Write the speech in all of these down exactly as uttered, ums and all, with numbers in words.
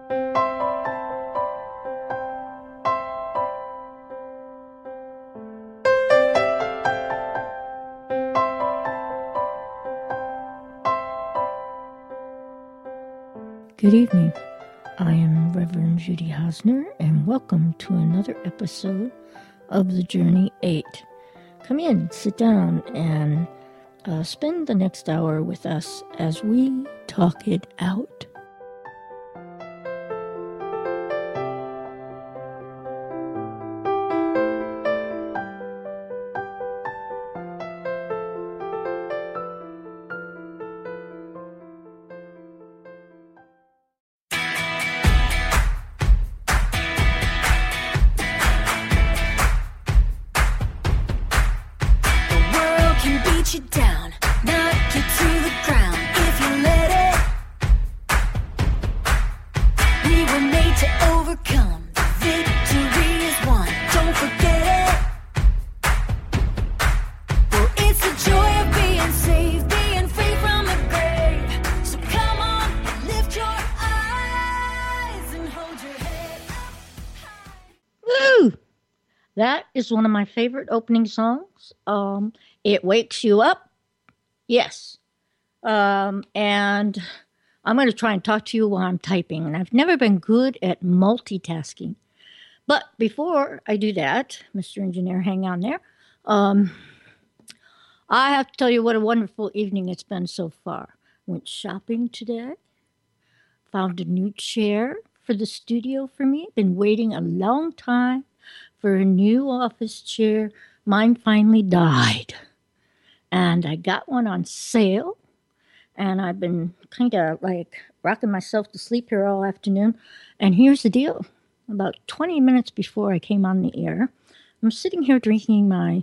Good evening. I am Reverend Judy Hausner, and welcome to another episode of The Journey eight. Come in, sit down, and uh, spend the next hour with us as we talk it out. That is one of my favorite opening songs. Um, it wakes you up. Yes. Um, and I'm going to try and talk to you while I'm typing. And I've never been good at multitasking. But before I do that, Mister Engineer, hang on there. Um, I have to tell you what a wonderful evening it's been so far. Went shopping today. Found a new chair for the studio for me. Been waiting a long time for a new office chair. Mine finally died. And I got one on sale. And I've been kind of like rocking myself to sleep here all afternoon. And here's the deal. About twenty minutes before I came on the air, I'm sitting here drinking my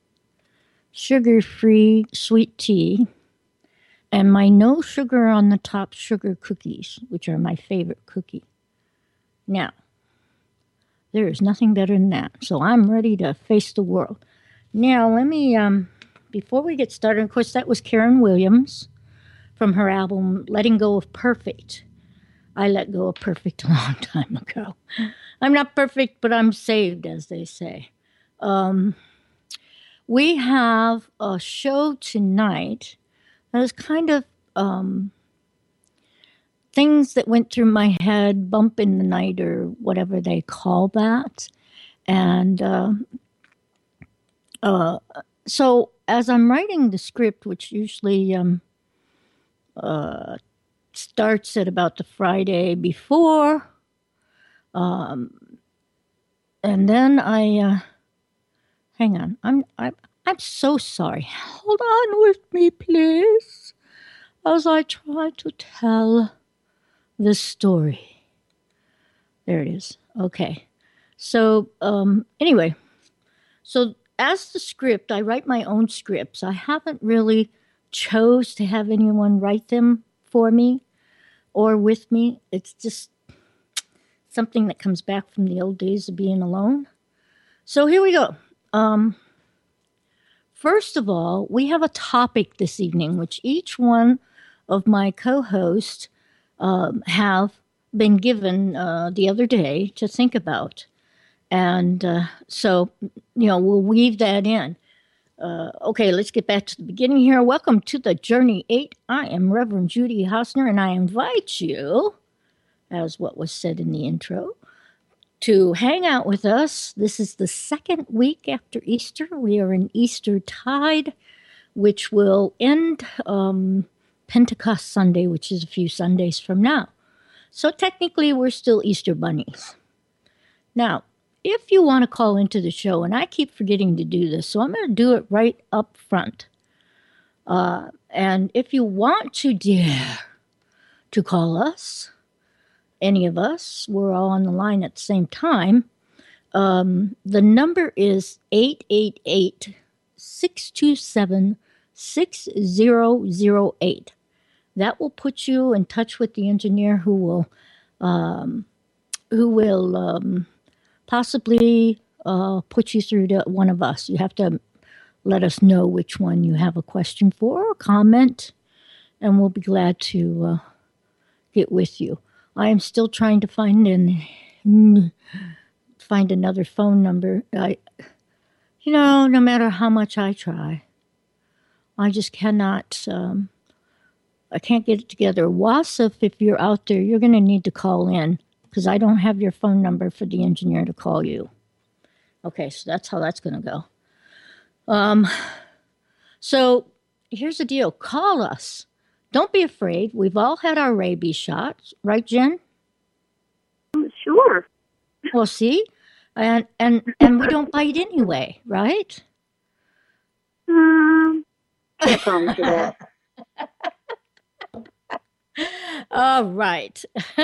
sugar-free sweet tea and my no sugar on the top sugar cookies, which are my favorite cookie. Now, there is nothing better than that. So I'm ready to face the world. Now, let me, um, before we get started, of course, that was Karen Williams from her album, Letting Go of Perfect. I let go of perfect a long time ago. I'm not perfect, but I'm saved, as they say. Um, we have a show tonight that is kind of um, things that went through my head, bump in the night or whatever they call that. And uh, uh, so as I'm writing the script, which usually um, uh, starts at about the Friday before, um, and then I, uh, hang on, I'm, I'm, I'm so sorry. Hold on with me, please, as I try to tell the story. There it is. Okay. So, um, anyway, so as the script, I write my own scripts. I haven't really chose to have anyone write them for me or with me. It's just something that comes back from the old days of being alone. So here we go. Um, first of all, we have a topic this evening, which each one of my co-hosts um, have been given uh, the other day to think about. And uh, so, you know, we'll weave that in. Uh, okay, let's get back to the beginning here. Welcome to the Journey eight. I am Reverend Judy Hausner, and I invite you, as what was said in the intro, to hang out with us. This is the second week after Easter. We are in Easter tide, which will end um, Pentecost Sunday, which is a few Sundays from now. So technically, we're still Easter bunnies. Now, if you want to call into the show, and I keep forgetting to do this, so I'm going to do it right up front. Uh, and if you want to dare to call us, any of us, we're all on the line at the same time, um, the number is eight eight eight, six two seven, six zero zero eight. That will put you in touch with the engineer who will um, who will um, possibly uh, put you through to one of us. You have to let us know which one you have a question for or comment, and we'll be glad to uh, get with you. I am still trying to find an find another phone number. I, you know, no matter how much I try, I just cannot. Um, I can't get it together. Wasif, if you're out there, you're going to need to call in because I don't have your phone number for the engineer to call you. Okay, so that's how that's going to go. Um, so here's the deal. Call us. Don't be afraid. We've all had our rabies shots, right, Jen? Sure. Well, see, and and and we don't bite anyway, right? Um, can't promise you that. All right.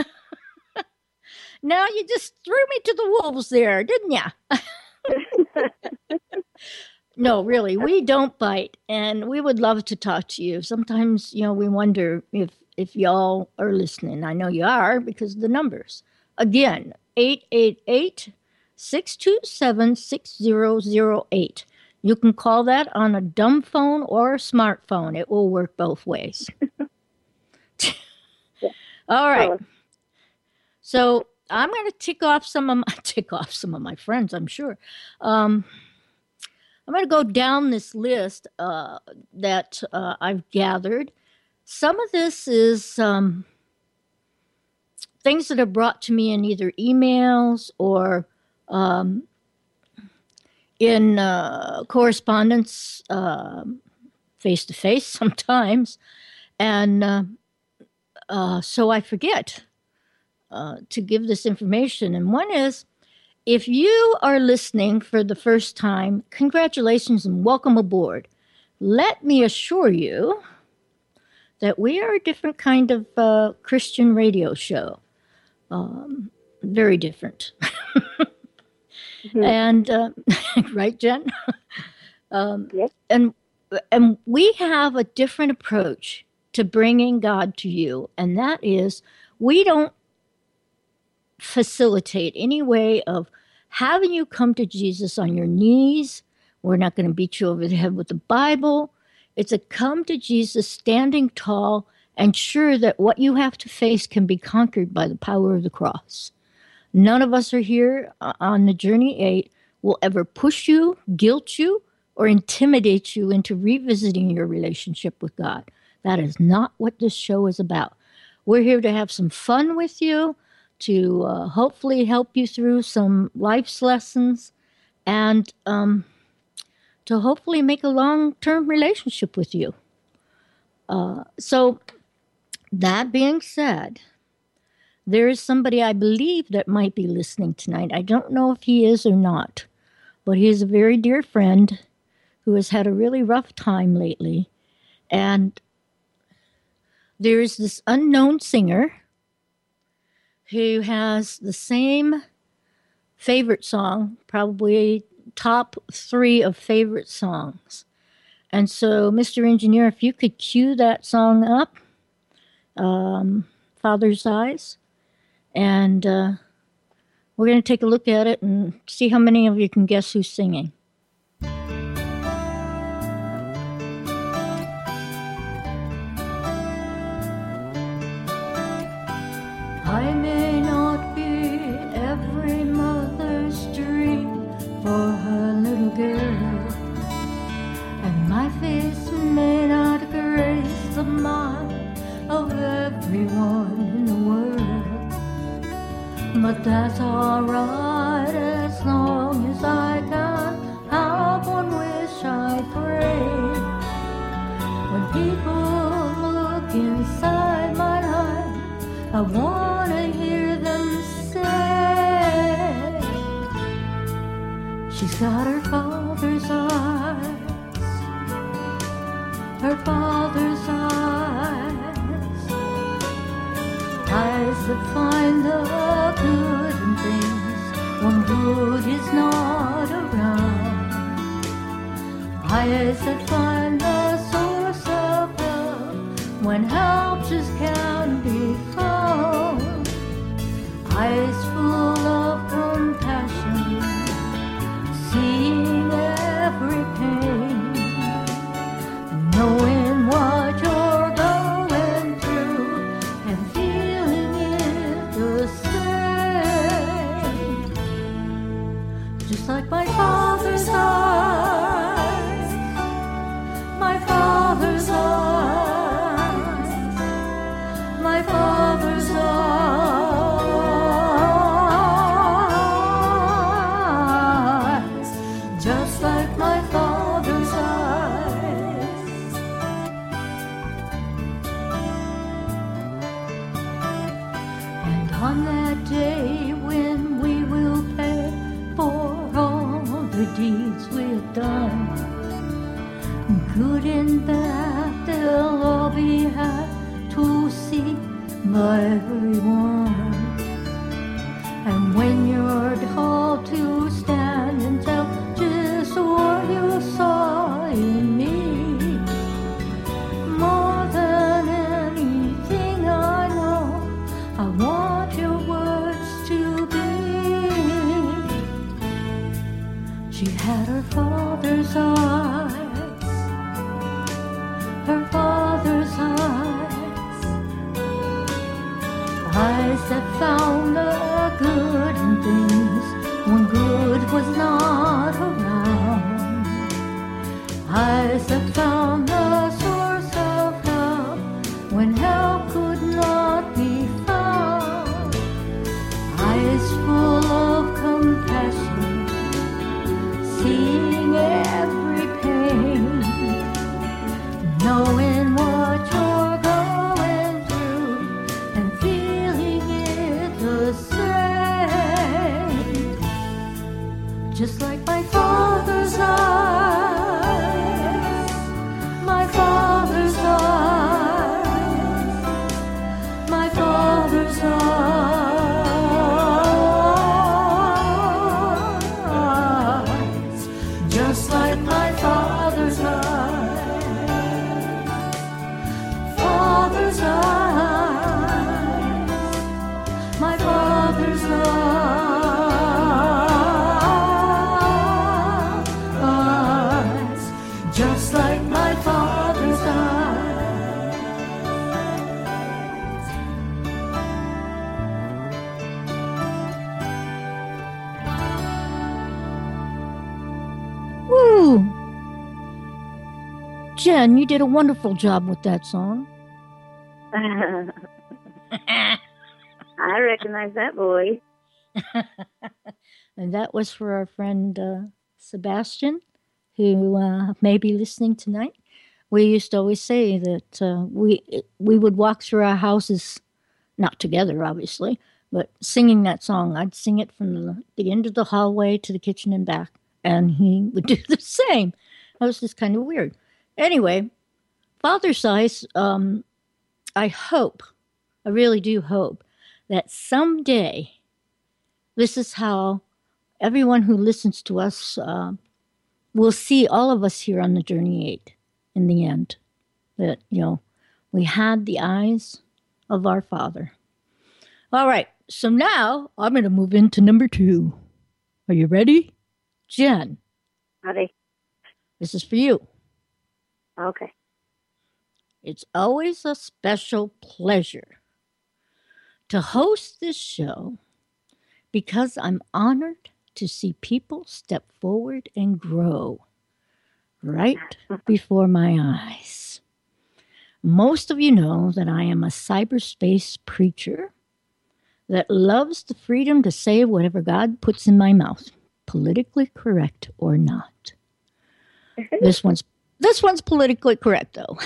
Now you just threw me to the wolves there, didn't you? No, really, we don't bite, and we would love to talk to you. Sometimes, you know, we wonder if if y'all are listening. I know you are because of the numbers. Again, eight eight eight, six two seven, six zero zero eight. You can call that on a dumb phone or a smartphone. It will work both ways. All right. So I'm going to tick off some of my tick off some of my friends, I'm sure. Um, I'm going to go down this list uh, that uh, I've gathered. Some of this is um, things that are brought to me in either emails or um, in uh, correspondence, face to face sometimes, and uh, uh, so I forget uh, to give this information. And one is, if you are listening for the first time, congratulations and welcome aboard. Let me assure you that we are a different kind of uh, Christian radio show. Um, very different. Mm-hmm. And, uh, right, Jen? um, yes. And and we have a different approach to bringing God to you, and that is we don't facilitate any way of having you come to Jesus on your knees. We're not going to beat you over the head with the Bible. It's a come to Jesus standing tall and sure that what you have to face can be conquered by the power of the cross. None of us are here on the Journey eight will ever push you, guilt you, or intimidate you into revisiting your relationship with God. That is not what this show is about. We're here to have some fun with you, to uh, hopefully help you through some life's lessons, and um, to hopefully make a long-term relationship with you. Uh, so that being said, there is somebody I believe that might be listening tonight. I don't know if he is or not, but he is a very dear friend who has had a really rough time lately. And there is this unknown singer who has the same favorite song, probably top three of favorite songs. And so, Mister Engineer, if you could cue that song up, um, Father's Eyes, and uh, we're going to take a look at it and see how many of you can guess who's singing. I may not be every mother's dream for her little girl, and my face may not grace the mind of everyone in the world. But that's alright as long as I can have one wish I pray. When people look inside my life, I want to hear them say, she's got her father's eyes, her father's eyes, eyes that find the good in things when good is not around, eyes that find the source of help when help just can't be found, eyes full of compassion, seeing every pain, knowing what you're going through and feeling in my father's eyes, just like my father's eyes. And on that day when we will pay for all the deeds we have done, good and bad, they'll all be had to see by everyone. And when you're called to stand and tell just what you saw in me, more than anything I know, I want your words to be. She had her father's eyes, her father's eyes, eyes that found the good in things when good was not around, eyes that found the source of help when help could not be found, eyes full of compassion, seeing every pain, knowing what you're going through and feeling it the same, just like my father's eyes, my father's eyes, my father's eyes, just like my father's eyes, father's eyes, my father's eyes, just like my father's eyes. Woo! Jen, you did a wonderful job with that song. I recognize that voice. And that was for our friend uh, Sebastian, who uh, may be listening tonight. We used to always say that uh, we we would walk through our houses, not together, obviously, but singing that song. I'd sing it from the, the end of the hallway to the kitchen and back, and he would do the same. That was just kind of weird. Anyway, Father's Eyes, um, I hope, I really do hope, that someday this is how everyone who listens to us uh, will see all of us here on the Journey Eight in the end. That, you know, we had the eyes of our Father. All right, so now I'm going to move into number two. Are you ready? Jen, Howdy. this is for you. Okay. It's always a special pleasure to host this show because I'm honored to see people step forward and grow right before my eyes. Most of you know that I am a cyberspace preacher that loves the freedom to say whatever God puts in my mouth, politically correct or not. This one's this one's politically correct, though.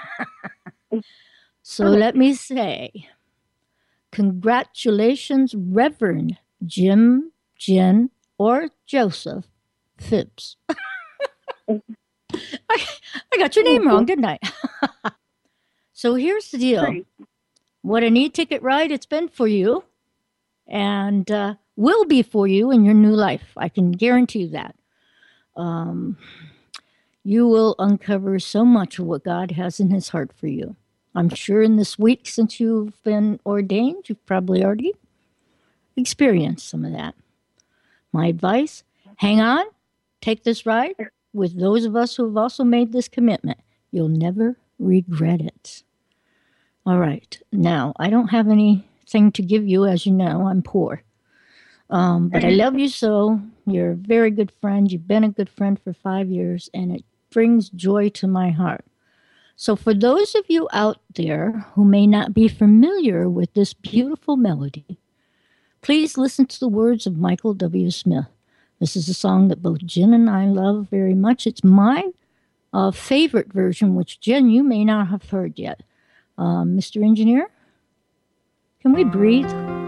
So let me say, congratulations, Reverend Jim, Jen, or Joseph Phibbs. I, I got your name wrong, didn't I? So here's the deal. What an e-ticket ride it's been for you, and uh, will be for you in your new life. I can guarantee you that. Um, you will uncover so much of what God has in his heart for you. I'm sure in this week since you've been ordained, you've probably already experienced some of that. My advice, hang on, take this ride with those of us who have also made this commitment. You'll never regret it. All right. Now, I don't have anything to give you. As you know, I'm poor. Um, but I love you so. You're a very good friend. You've been a good friend for five years, and it brings joy to my heart. So, for those of you out there who may not be familiar with this beautiful melody, please listen to the words of Michael W. Smith. This is a song that both Jen and I love very much. It's my uh, favorite version, which, Jen, you may not have heard yet. Um, Mister Engineer, can we breathe?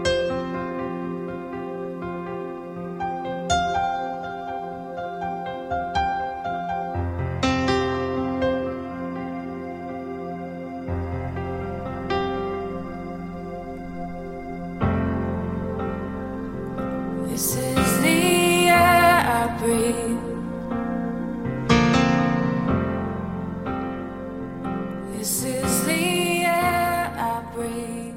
This is the air I breathe. This is the air I breathe.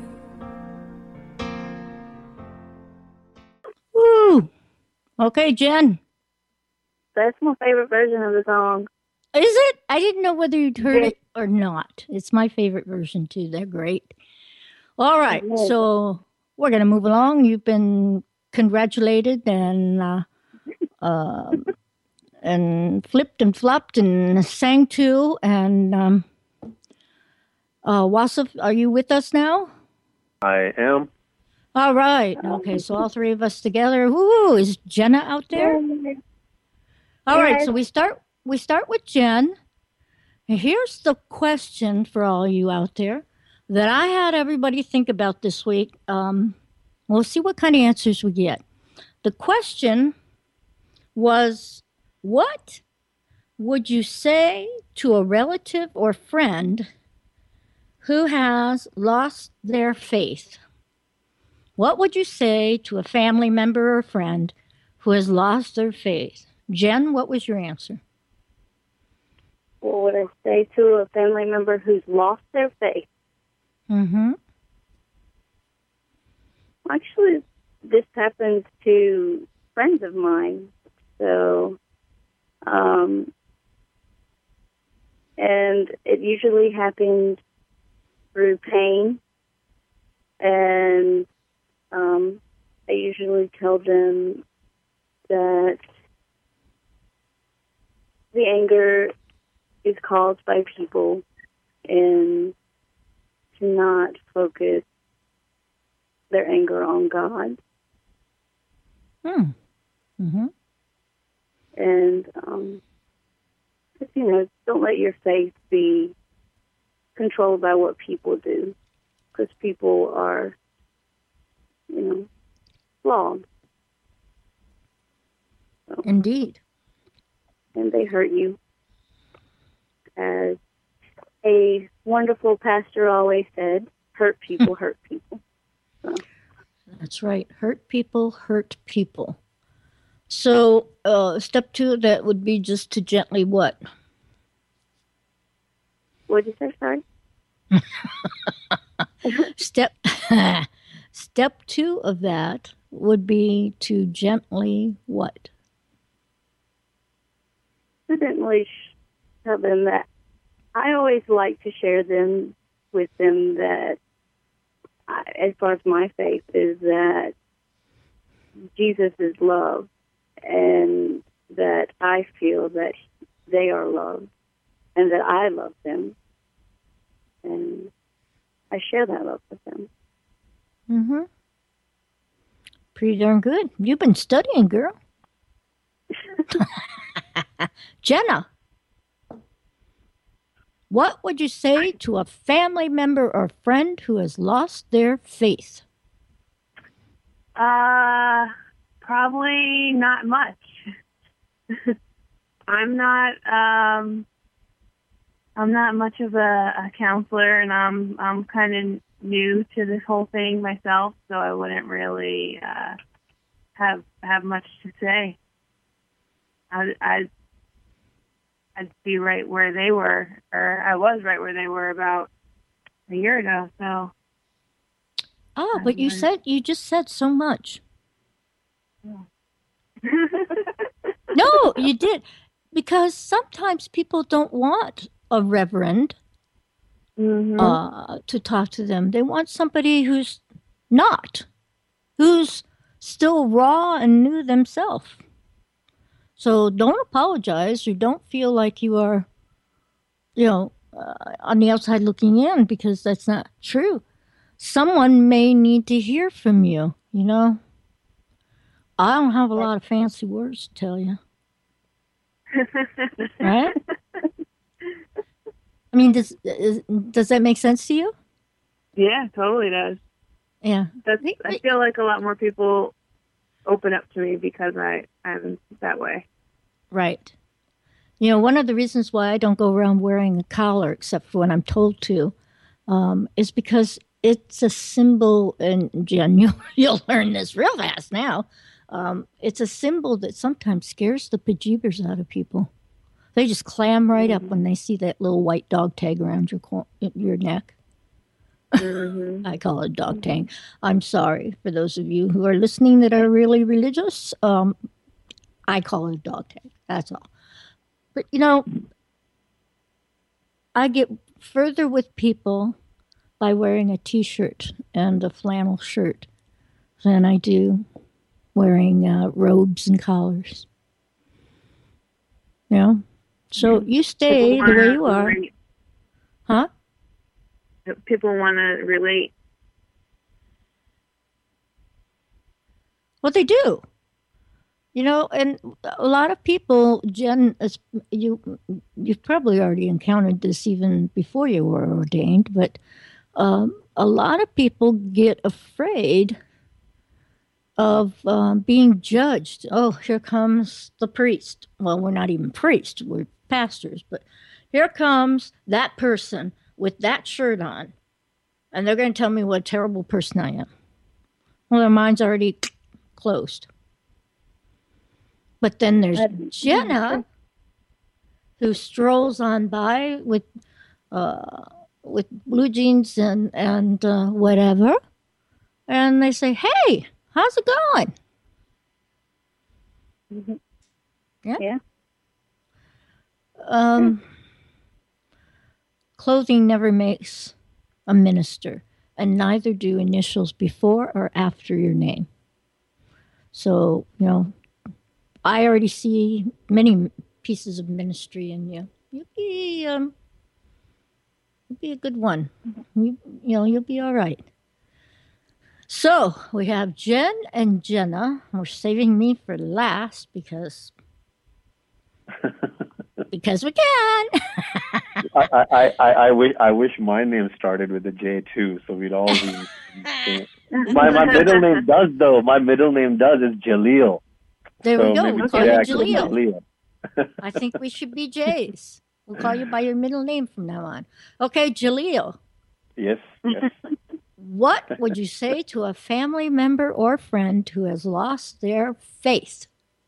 Woo! Okay, Jen. That's my favorite version of the song. Is it? I didn't know whether you'd heard Yeah. it or not. It's my favorite version, too. They're great. All right, Yeah. so we're going to move along. You've been congratulated and uh, um and flipped and flopped and sang to. And um, uh, Wasif, are you with us now? I am. All right. Okay, so all three of us together. Woo! Is Jenna out there? All right. Yes. So we start. We start with Jen. And here's the question for all you out there that I had everybody think about this week. Um, we'll see what kind of answers we get. The question was, what would you say to a relative or friend who has lost their faith? What would you say to a family member or friend who has lost their faith? Jen, what was your answer? What would I say to a family member who's lost their faith? Mm-hmm. Actually, this happens to friends of mine. So, um, and it usually happens through pain. And um, I usually tell them that the anger is caused by people and to not focus their anger on God. Hmm. Mm-hmm. And, um, just, you know, don't let your faith be controlled by what people do, because people are, you know, flawed. So, Indeed. and they hurt you. As a wonderful pastor always said, hurt people hurt people. So, That's right. Hurt people hurt people. So, uh, step two, that would be just to gently what? what did you say, sorry? Step step two of that would be to gently what? I didn't really sh- tell them that. I always like to share them with them that, I, as far as my faith, is that Jesus is love, and that I feel that they are loved, and that I love them, and I share that love with them. Mm-hmm. Pretty darn good. You've been studying, girl. Jenna, what would you say to a family member or friend who has lost their faith? Uh, probably not much. I'm not, um, I'm not much of a, a counselor, and I'm, I'm kind of new to this whole thing myself, so I wouldn't really, uh, have, have much to say. I, I, I'd be right where they were, or I was right where they were about a year ago, so. Ah, but you said, you just said so much. No, you did. Because sometimes people don't want a reverend Mhm. uh, to talk to them. They want somebody who's not, who's still raw and new themselves. So don't apologize or don't feel like you are, you know, uh, on the outside looking in because that's not true. Someone may need to hear from you, you know? I don't have a lot of fancy words to tell you, right? I mean, does is, does that make sense to you? Yeah, totally does. Yeah. That's, I feel like a lot more people open up to me because I am that way. Right. You know, one of the reasons why I don't go around wearing a collar, except for when I'm told to, um, is because it's a symbol, and Jen, you'll, you'll learn this real fast now. Um, it's a symbol that sometimes scares the bejeebers out of people. They just clam right up when they see that little white dog tag around your cor- your neck. Mm-hmm. I call it dog tag. I'm sorry for those of you who are listening that are really religious. Um, I call it a dog tag. That's all. But you know, I get further with people by wearing a t-shirt and a flannel shirt than I do wearing uh, robes and collars. You know? So you stay the way you are. Relate. Huh? People want to relate. Well, they do. You know, and a lot of people, Jen, as you, you've probably already encountered this even before you were ordained, but um, a lot of people get afraid of um, being judged. Oh, here comes the priest. Well, we're not even priests, we're pastors, but here comes that person with that shirt on, and they're going to tell me what a terrible person I am. Well, their mind's already closed. But then there's Jenna, who strolls on by with uh, with blue jeans and and uh, whatever, and they say, "Hey, how's it going?" Mm-hmm. Yeah. Yeah. Um, clothing never makes a minister, and neither do initials before or after your name. So, you know, I already see many pieces of ministry in you. You'll be, um, you'll be a good one. You, you know, you'll be all right. So we have Jen and Jenna. We're saving me for last because because we can. I, I, I, I wish I wish my name started with a J too, so we'd all be. my my middle name does though. My middle name does is Jaleel. There so we go. Maybe We'll call you Jack or Jaleel. Jaleel. I think we should be Jays. We'll call you by your middle name from now on. Okay, Jaleel. Yes. Yes. What would you say to a family member or friend who has lost their faith?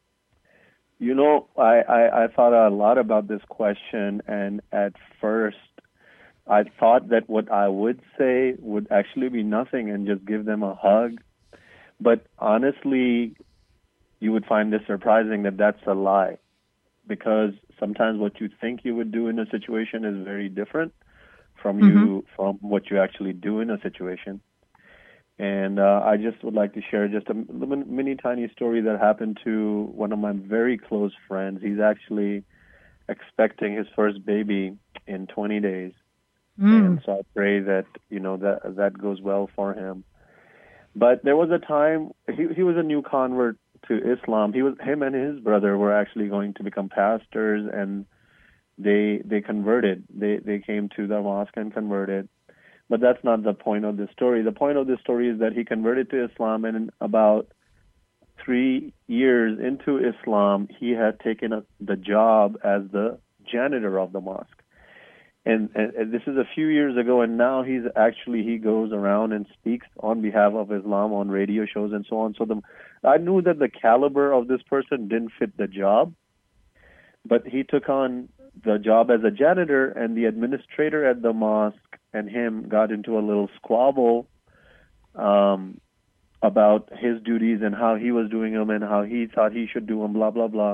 You know, I, I, I thought a lot about this question, and at first I thought that what I would say would actually be nothing and just give them a hug. But honestly, you would find this surprising that that's a lie, because sometimes what you think you would do in a situation is very different from Mm-hmm. you from what you actually do in a situation. And uh, I just would like to share just a mini tiny story that happened to one of my very close friends. He's actually expecting his first baby in twenty days. Mm. And so I pray that, you know, that that goes well for him. But there was a time, he he was a new convert to Islam. He was him and his brother were actually going to become pastors, and they they converted. They they came to the mosque and converted. But that's not the point of this story. The point of this story is that he converted to Islam, and in about three years into Islam, he had taken a, the job as the janitor of the mosque. And, and, and this is a few years ago, and now he's actually, he goes around and speaks on behalf of Islam on radio shows and so on. So the, I knew that the caliber of this person didn't fit the job, but he took on the job as a janitor, and the administrator at the mosque and him got into a little squabble um, about his duties and how he was doing them and how he thought he should do them, blah, blah, blah.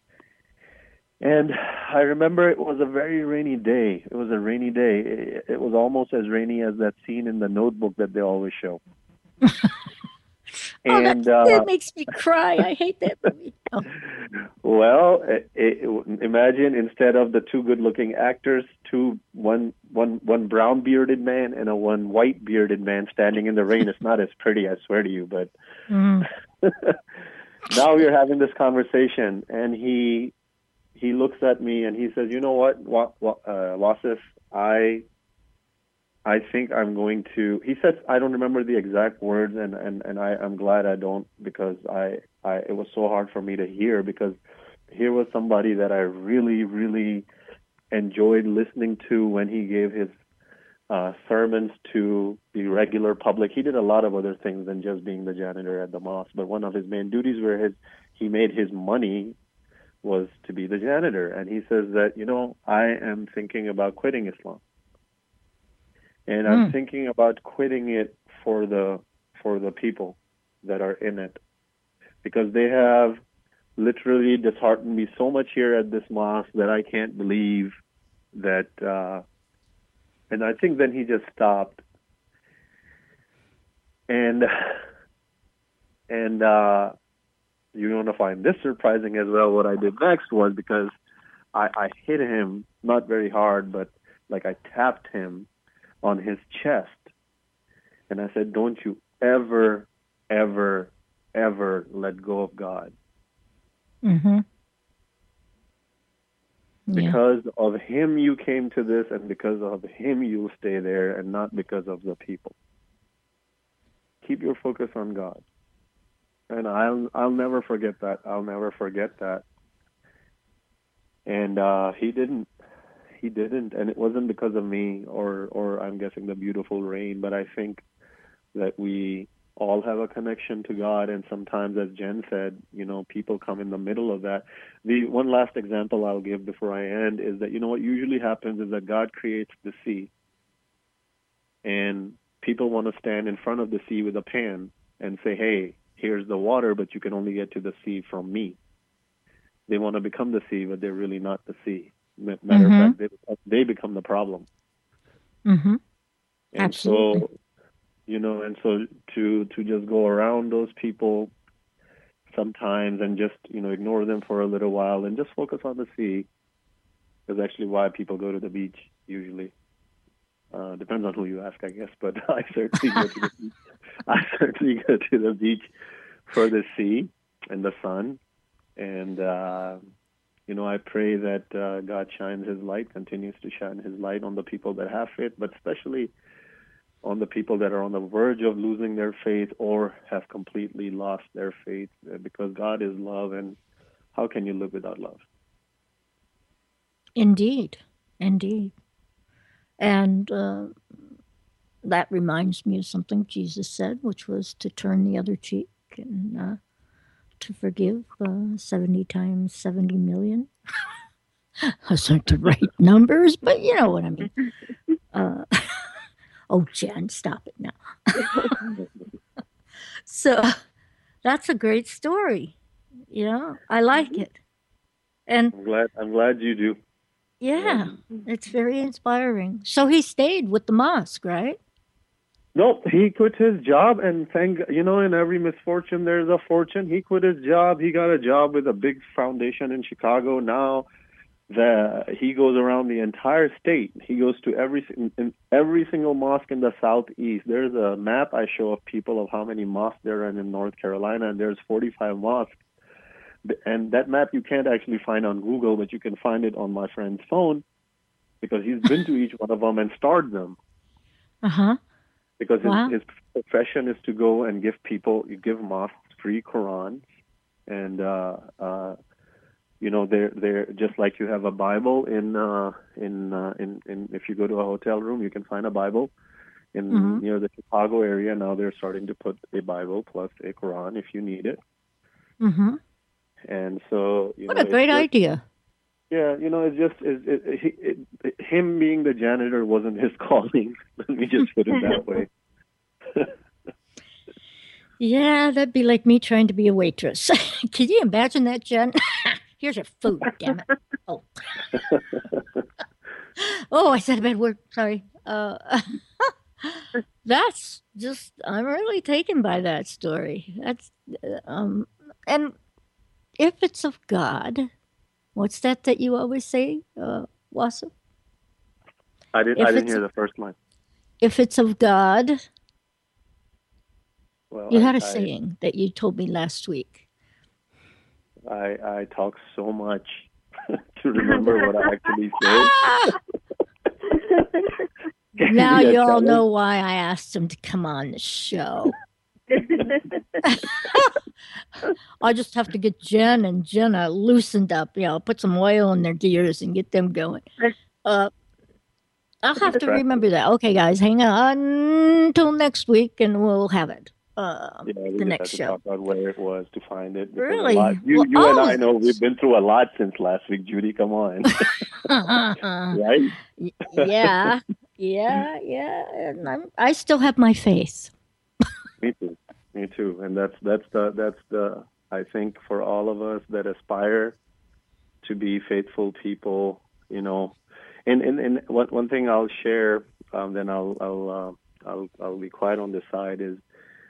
And I remember it was a very rainy day. It was a rainy day. It, it was almost as rainy as that scene in The Notebook that they always show. Oh, and that, uh, that makes me cry. I hate that movie. Oh. Well, it, it, imagine instead of the two good-looking actors, two one one one brown bearded man and a one white bearded man standing in the rain. It's not as pretty, I swear to you. But Mm. now we're having this conversation, and he he looks at me and he says, "You know what, Wa- Wa- uh, Wasif, I I think I'm going to." He says, I don't remember the exact words, and and and I I'm glad I don't, because I I it was so hard for me to hear, because here was somebody that I really, really enjoyed listening to when he gave his uh, sermons to the regular public. He did a lot of other things than just being the janitor at the mosque, but one of his main duties where his he made his money was to be the janitor. And he says that, you know, I am thinking about quitting Islam, and I'm Mm. thinking about quitting it for the for the people that are in it, because they have literally disheartened me so much here at this mosque that I can't believe that. Uh, and I think then he just stopped, and and uh, you're going to find this surprising as well. What I did next was, because I, I hit him, not very hard, but like I tapped him on his chest, and I said, "Don't you ever, ever, ever let go of God. Mm-hmm. Yeah. Because of him you came to this, and because of him you'll stay there, and not because of the people. Keep your focus on God." And I'll I'll never forget that. I'll never forget that. And uh, he didn't. He didn't, and it wasn't because of me, or or I'm guessing the beautiful rain, but I think that we all have a connection to God, and sometimes, as Jen said, you know, people come in the middle of that. The one last example I'll give before I end is that, you know, what usually happens is that God creates the sea, and people want to stand in front of the sea with a pan and say, "Hey, here's the water, but you can only get to the sea from me." They want to become the sea, but they're really not the sea. Matter Mhm. of fact, they, they become the problem. Mm-hmm. And Absolutely. so, you know, and so to to just go around those people sometimes and just, you know, ignore them for a little while and just focus on the sea is actually why people go to the beach usually. Uh, depends on who you ask, I guess, but I certainly go to the beach. I certainly go to the beach for the sea and the sun, and uh, you know, I pray that uh, God shines His light, continues to shine His light on the people that have faith, but especially on the people that are on the verge of losing their faith or have completely lost their faith, uh, because God is love, and how can you live without love? Indeed. Indeed. And uh, that reminds me of something Jesus said, which was to turn the other cheek and uh, to forgive uh, seventy times seventy million. Those aren't the right numbers, but you know what I mean. Uh, oh, Jen, stop it now. So that's a great story. You know, I like it. And I'm glad. I'm glad you do. yeah, Yeah. it's very inspiring. So he stayed with the mosque, right? Nope, he quit his job, and thank you know, in every misfortune there's a fortune. He quit his job. He got a job with a big foundation in Chicago. Now the he goes around the entire state. He goes to every in every single mosque in the southeast. There's a map I show of people of how many mosques there are in North Carolina, and there's forty-five mosques. And that map you can't actually find on Google, but you can find it on my friend's phone, because he's been to each one of them and starred them. Uh huh. Because his, Wow. his profession is to go and give people, you give mosques free Qurans, and uh, uh, you know, they're they're just like you have a Bible in uh, in uh, in in if you go to a hotel room, you can find a Bible in Mhm. near the Chicago area. Now they're starting to put a Bible plus a Quran if you need it, Mm-hmm. and so you What know, a great it's just, idea. yeah, you know, it's just it, it, it, it, him being the janitor wasn't his calling. Let me just put it that way. Yeah, that'd be like me trying to be a waitress. Can you imagine that, Jen? Here's your food, damn it. Oh, oh, I said a bad word. Sorry. Uh, that's just, I'm really taken by that story. That's, uh, um, and if it's of God, what's that that you always say, uh, Wasa? I didn't. I If didn't it's hear the first line. if it's of God, Well, you I had a I saying that you told me last week. I, I talk so much to remember what I actually say. Ah! Can Now we, uh, you all challenge? know why I asked him to come on the show. I just have to get Jen and Jenna loosened up, you know, put some oil in their gears and get them going. Uh, I'll have to Right. remember that. Okay, guys, hang on until next week and we'll have it. Um, Yeah, we the just next had to show. talk about where it was to find it. Because Really? A lot, you Well, you and I oh, know we've been through a lot since last week, Judy. Come on, right? Y- yeah, yeah, yeah. And I'm, I still have my faith. Me too. Me too. And that's that's the that's the I think for all of us that aspire to be faithful people, you know. And and, and one one thing I'll share, um, then I'll I'll uh, I'll I'll be quiet on this side is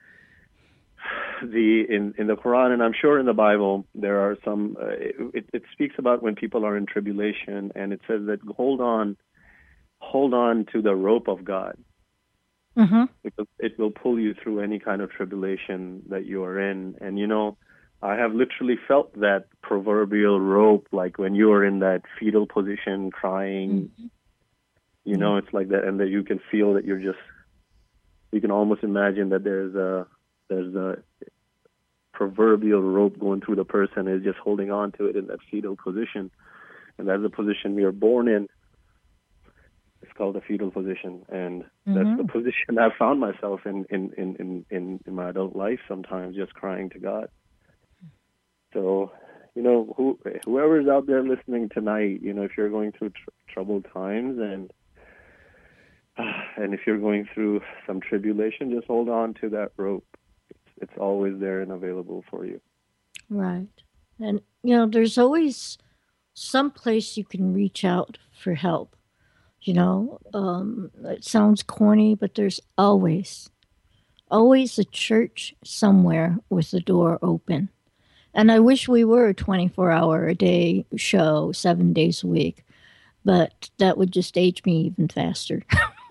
the in in the Quran, and I'm sure in the Bible there are some. Uh, it, it speaks about when people are in tribulation, and it says that hold on, hold on to the rope of God, Mm-hmm. because it will pull you through any kind of tribulation that you are in. And you know, I have literally felt that proverbial rope, like when you are in that fetal position, crying. Mm-hmm. You know, it's like that, and that you can feel that you're just. You can almost imagine that there's a there's a proverbial rope going through the person is just holding on to it in that fetal position, and that's the position we are born in. It's called the fetal position, and Mm-hmm. that's the position I've found myself in in, in, in, in in my adult life, sometimes just crying to God. So, you know, who whoever's out there listening tonight, you know, if you're going through tr- troubled times and and if you're going through some tribulation, just hold on to that rope. It's, it's always there and available for you. Right. And, you know, there's always some place you can reach out for help. You know, um, it sounds corny, but there's always, always a church somewhere with the door open. And I wish we were a twenty-four hour a day show, seven days a week, but that would just age me even faster.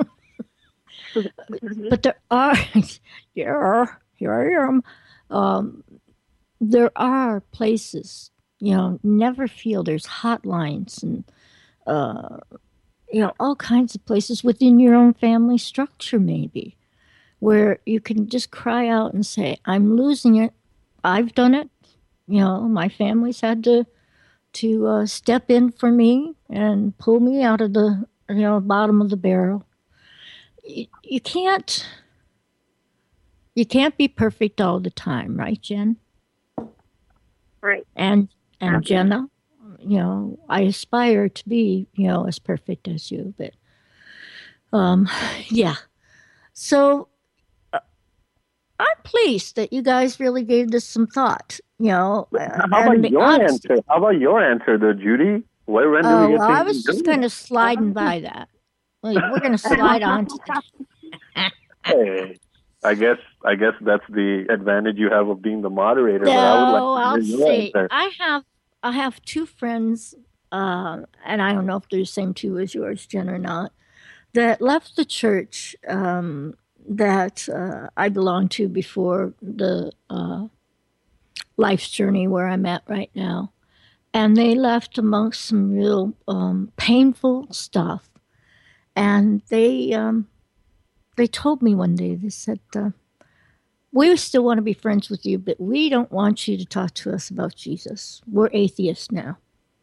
But there are, yeah, here I am. Um, there are places, you know, never feel there's hotlines and, uh, you know, all kinds of places within your own family structure, maybe, where you can just cry out and say, I'm losing it. I've done it. You know, my family's had to to uh, step in for me and pull me out of the, you know, bottom of the barrel. You, you can't you can't be perfect all the time, right, Jen? Right. And and Jenna, you know, I aspire to be, you know, as perfect as you, but um, yeah. So uh, I'm pleased that you guys really gave this some thought, you know, uh, How and about the your honesty. answer? How about your answer, though, Judy? Where when do Oh, we get well, I things was just doing? kind of sliding by that. Well, we're going to slide on to that. Hey, I guess I guess that's the advantage you have of being the moderator. But I would like No, to hear I'll your say answer. I have I have two friends, uh, and I don't know if they're the same two as yours, Jen, or not, that left the church um, that uh, I belonged to before the uh, life's journey where I'm at right now, and they left amongst some real um, painful stuff, and they um, they told me one day, they said. Uh, we still want to be friends with you, but we don't want you to talk to us about Jesus. We're atheists now.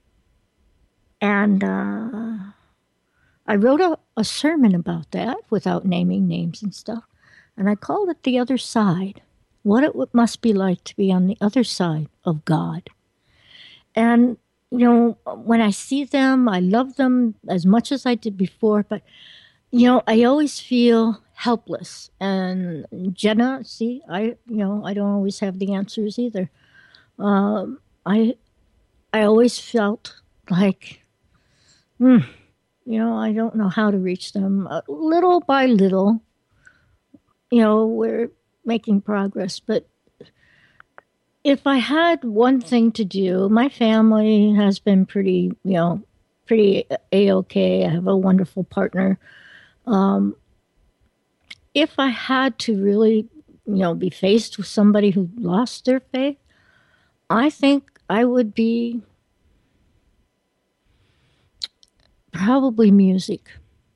And uh, I wrote a, a sermon about that without naming names and stuff. And I called it The Other Side, what it w- must be like to be on the other side of God. And, you know, when I see them, I love them as much as I did before, but you know, I always feel helpless. And Jenna, see, I, you know, I don't always have the answers either. Um, I, I always felt like, hmm, you know, I don't know how to reach them. Uh, little by little, you know, we're making progress, but if I had one thing to do, my family has been pretty, you know, pretty a okay. I have a wonderful partner. Um, if I had to really, you know, be faced with somebody who lost their faith, I think I would be probably music.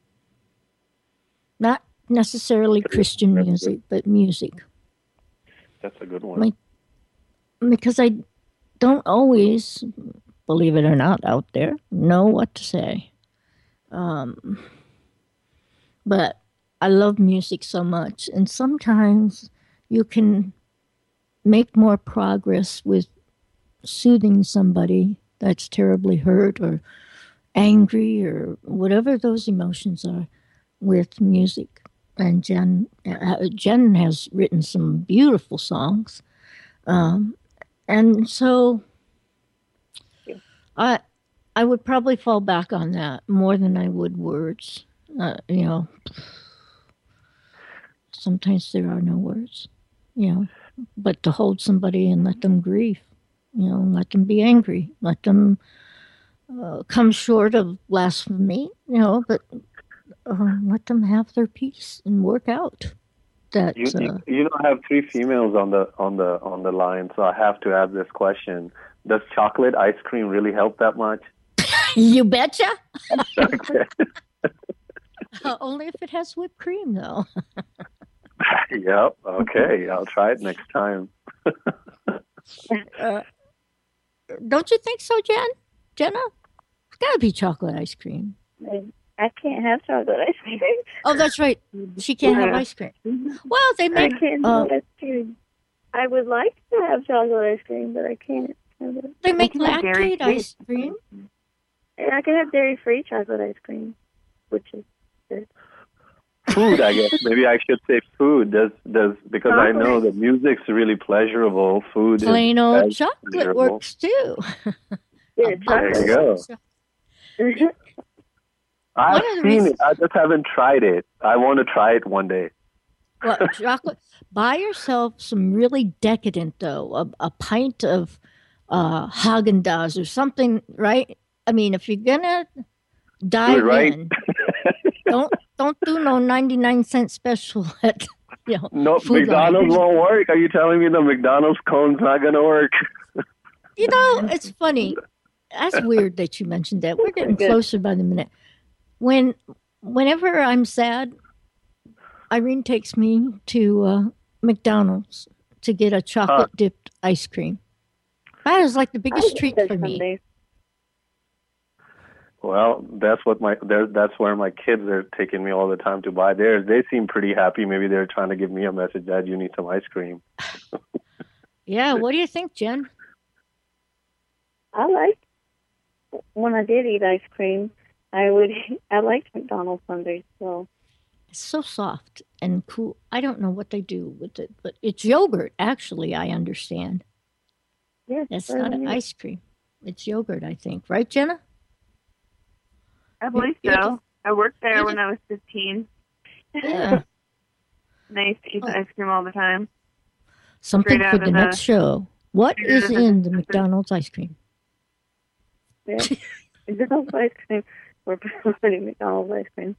Not necessarily Christian That's music, good. but music. That's a good one. Like, because I don't always, believe it or not, out there, know what to say. Um, but I love music so much. And sometimes you can make more progress with soothing somebody that's terribly hurt or angry or whatever those emotions are with music. And Jen, uh, Jen has written some beautiful songs. Um, and so I, I would probably fall back on that more than I would words. Uh, you know, sometimes there are no words, you know, but to hold somebody and let them grieve, you know, let them be angry, let them uh, come short of blasphemy, you know, but uh, let them have their peace and work out that. You, you Uh, you know I have three females on the on the on the line, so I have to ask this question: does chocolate ice cream really help that much? you betcha. Okay. Uh, only if it has whipped cream, though. Yep. Okay. I'll try it next time. Uh, don't you think so, Jen? Jenna? It's got to be chocolate ice cream. I can't have chocolate ice cream. Oh, that's right. She can't have Yeah. ice cream. Well, they I make. can't Uh, have ice cream. I would like to have chocolate ice cream, but I can't have it. they make can have dairy lactate ice cream. And I can have dairy-free chocolate ice cream, which is good. Food, I guess. Maybe I should say food. Does does because I know that music's really pleasurable. Food Plain is old as chocolate pleasurable. works too. Yeah, A There you box go. of cho- I've One of the seen reasons- it. I just haven't tried it. I want to try it one day. Well, chocolate. Buy yourself some really decadent though. A, a pint of uh, Haagen Dazs or something, right? I mean, if you're gonna dive right. in, don't don't do no ninety nine cent special at you know. No, Food McDonald's Lion. won't work. Are you telling me the McDonald's cone's not going to work? You know, it's funny. That's weird that you mentioned that. We're getting Good. closer by the minute. When, whenever I'm sad, Irene takes me to uh, McDonald's to get a chocolate dipped ice cream. That is like the biggest treat for me. Sundays. Well, that's what my there- that's where my kids are taking me all the time to buy theirs. They seem pretty happy. Maybe they're trying to give me a message that you need some ice cream. Yeah, what do you think, Jen? I like when I did eat ice cream. I would. I liked McDonald's Sundays. So It's so soft and cool. I don't know what they do with it, but it's yogurt, actually, I understand. yes, It's I not mean, ice cream. It's yogurt, I think. Right, Jenna? I believe You're so. just- I worked there you're when I was fifteen. Yeah. And I used to eat Oh. the ice cream all the time. Something Straight for out the of the- next show. What straight out is of the- in the McDonald's ice cream? yeah. McDonald's ice cream. We're putting McDonald's ice cream.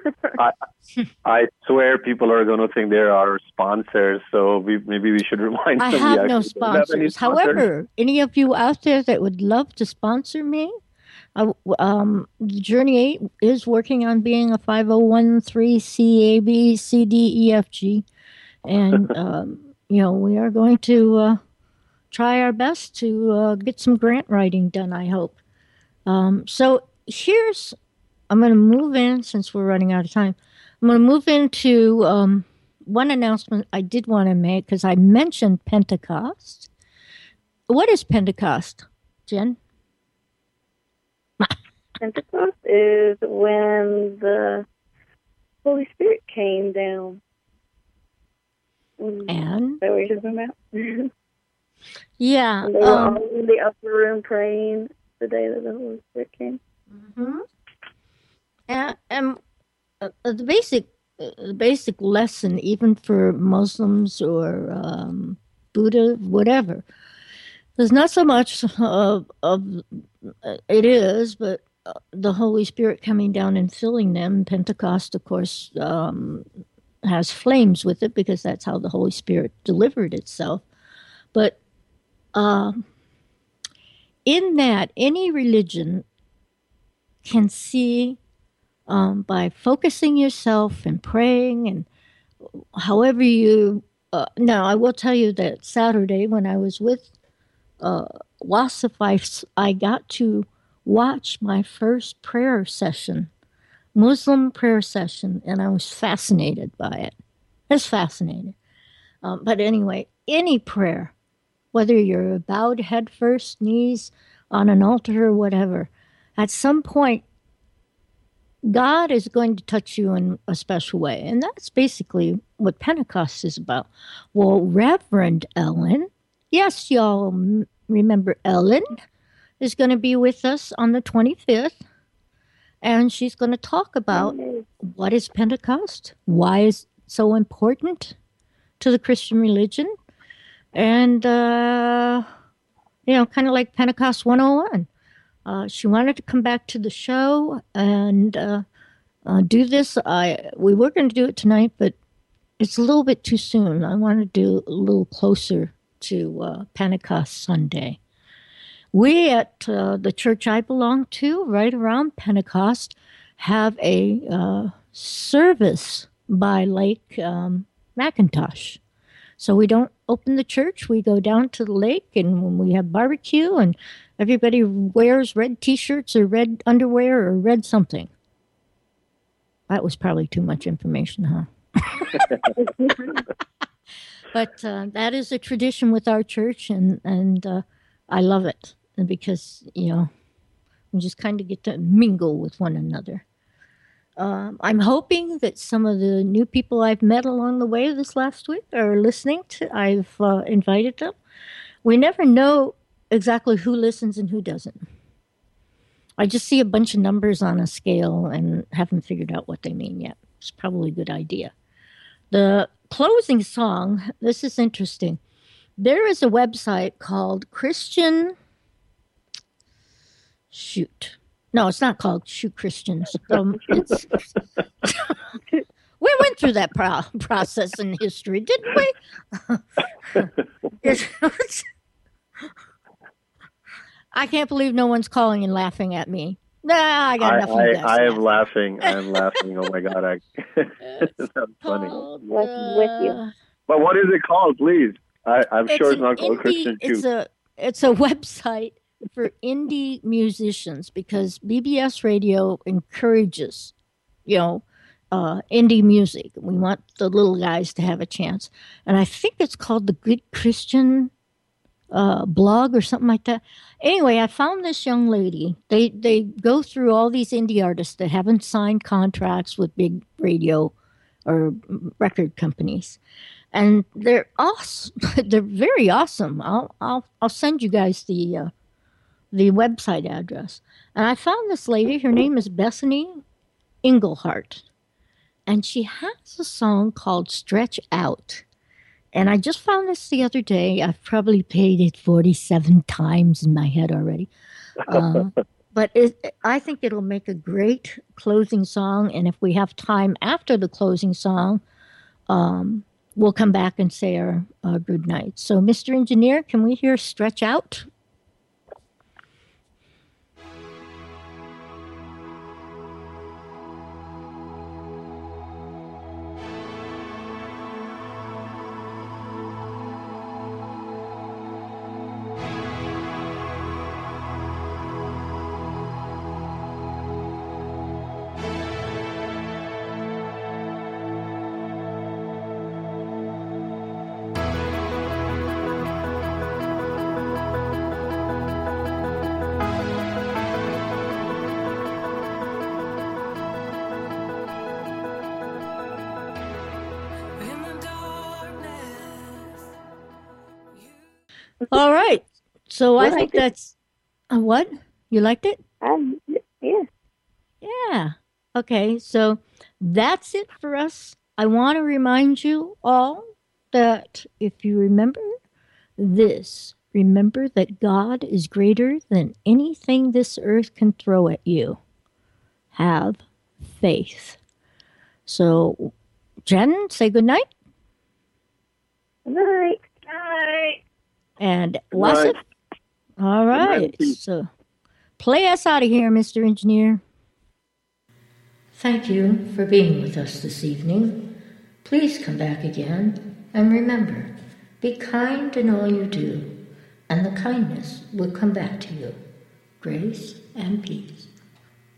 I swear people are going to think they're our sponsors, so we, maybe we should remind I them. have we no actually don't have any sponsors. However, any of you out there that would love to sponsor me, I, um, Journey eight is working on being a five oh one c A B C D E F G. And, um, you know, we are going to uh, try our best to uh, get some grant writing done, I hope. Um, so here's, I'm going to move in since we're running out of time. I'm going to move into um, one announcement I did want to make because I mentioned Pentecost. What is Pentecost, Jen? Pentecost is when the Holy Spirit came down. Mm, And Is that what you're talking about? And yeah, they were um, all in the upper room praying the day that the Holy Spirit came. mhm. and, and uh, uh, the basic uh, the basic lesson, even for Muslims or um, Buddha, whatever, There's not so much of, of it is, but uh, the Holy Spirit coming down and filling them. Pentecost, of course, um, has flames with it because that's how the Holy Spirit delivered itself. But um, in that, any religion can see um, by focusing yourself and praying and however you. Uh, now, I will tell you that Saturday when I was with uh, Wasif, I, I got to watch my first prayer session, Muslim prayer session, and I was fascinated by it. I was fascinated. Um, but anyway, any prayer, whether you're bowed head first, knees on an altar or whatever, at some point, God is going to touch you in a special way. And that's basically what Pentecost is about. Well, Reverend Ellen, yes, y'all m- remember Ellen, is going to be with us on the twenty-fifth. And she's going to talk about what is Pentecost, why is it so important to the Christian religion, and, uh, you know, kind of like Pentecost one oh one. Uh, she wanted to come back to the show and uh, uh, do this. I we were going to do it tonight, but it's a little bit too soon. I want to do a little closer to uh, Pentecost Sunday. We at uh, the church I belong to, right around Pentecost, have a uh, service by Lake um, McIntosh. So we don't open the church. We go down to the lake, and when we have barbecue, and everybody wears red T-shirts or red underwear or red something. That was probably too much information, huh? But uh, that is a tradition with our church, and and uh, I love it because you know we just kind of get to mingle with one another. Um, I'm hoping that some of the new people I've met along the way this last week are listening to. I've uh, invited them. We never know exactly who listens and who doesn't. I just see a bunch of numbers on a scale and haven't figured out what they mean yet. It's probably a good idea. The closing song, this is interesting. There is a website called Christian Shoot. No, it's not called Shoot Christians. Um, it's, we went through that pro- process in history, didn't we? It's- I can't believe no one's calling and laughing at me. Nah, I got I, enough of you I, guys. I am laughing. laughing. I'm laughing. Oh my God. I, that's funny. Called, With- with you. uh, But what is it called, please? I, I'm sure it's an not called indie- Christian It's Shoot. a it's a website for indie musicians because B B S Radio encourages, you know, uh, indie music. We want the little guys to have a chance, and I think it's called the Good Christian uh, blog or something like that. Anyway, I found this young lady. They they go through all these indie artists that haven't signed contracts with big radio or record companies, and they're awesome. They're very awesome. I'll I'll I'll send you guys the uh, the website address. And I found this lady. Her name is Bethany Englehart, and she has a song called "Stretch Out." And I just found this the other day. I've probably played it forty-seven times in my head already. Uh, but it, I think it'll make a great closing song. And if we have time after the closing song, um, we'll come back and say our, our good night. So, Mister Engineer, can we hear Stretch Out? In the darkness, All right. So I Well, I think did- that's uh, what? You liked it? Um, yeah. Yeah. Okay. So that's it for us. I want to remind you all that if you remember this remember that God is greater than anything this earth can throw at you. Have faith. So, Jen, say good night. Good night. Night. And Good night. Wasif. All Good night, right. Pete. So, play us out of here, Mister Engineer. Thank you for being with us this evening. Please come back again. And remember, be kind in all you do, and the kindness will come back to you. Grace and peace.